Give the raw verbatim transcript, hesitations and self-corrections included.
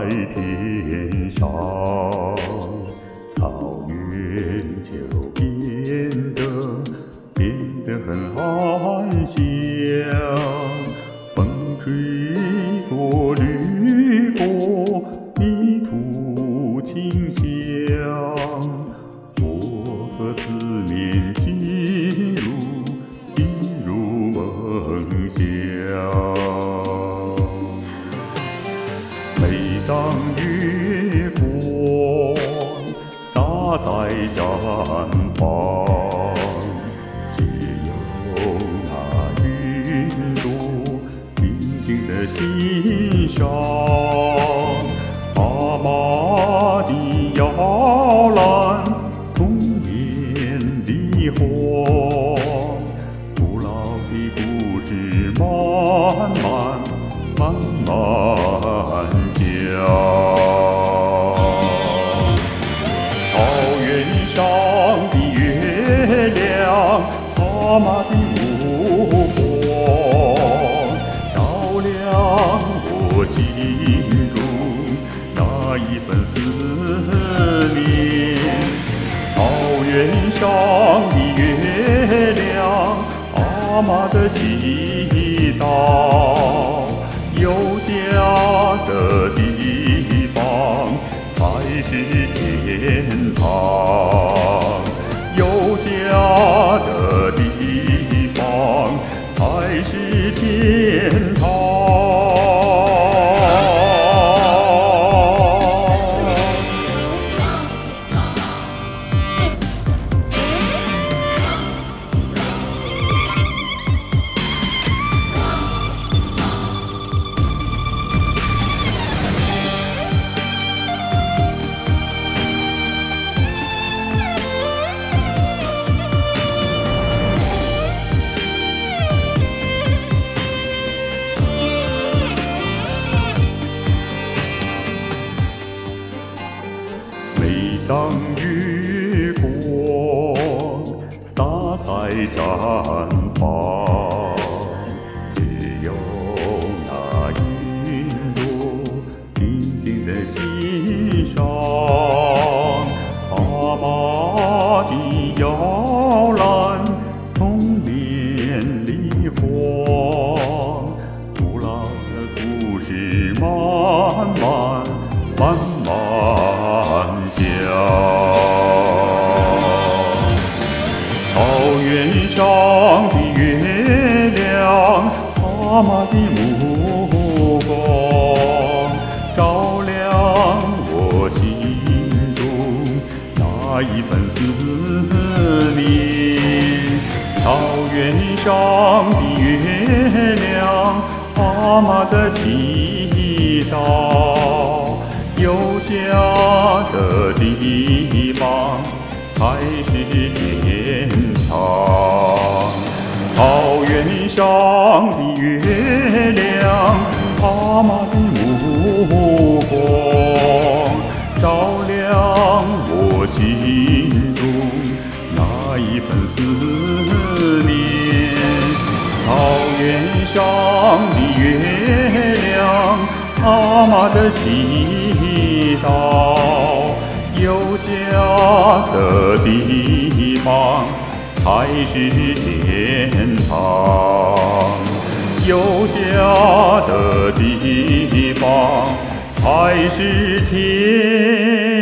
天上，草原就变得变得很安详，风吹过掠过，泥土清香，我和思念进入进入梦乡。每当月光洒在毡房，只有那云朵静静地欣赏。妈妈的摇篮，童年的谎，古老的故事慢慢慢慢讲。草原上的月亮，妈妈的目光，照亮我心中那一份思念。草原上的月亮，妈妈的祈祷，有家的地方才是天堂，有家的地方才是天堂。每当月光洒在毡房，只有那云朵静静地欣赏。妈妈的摇篮，童年的谎，古老的故事慢慢慢慢讲。草原上的月亮，妈妈的目光，照亮我心中那一份思念。草原上的月亮，妈妈的祈祷，有家的地方才是天堂。草原上的月亮，妈妈的目光，照亮我心中那一份思念。草原上的月亮，妈妈的祈祷，有家的地方才是天堂，有家的地方才是天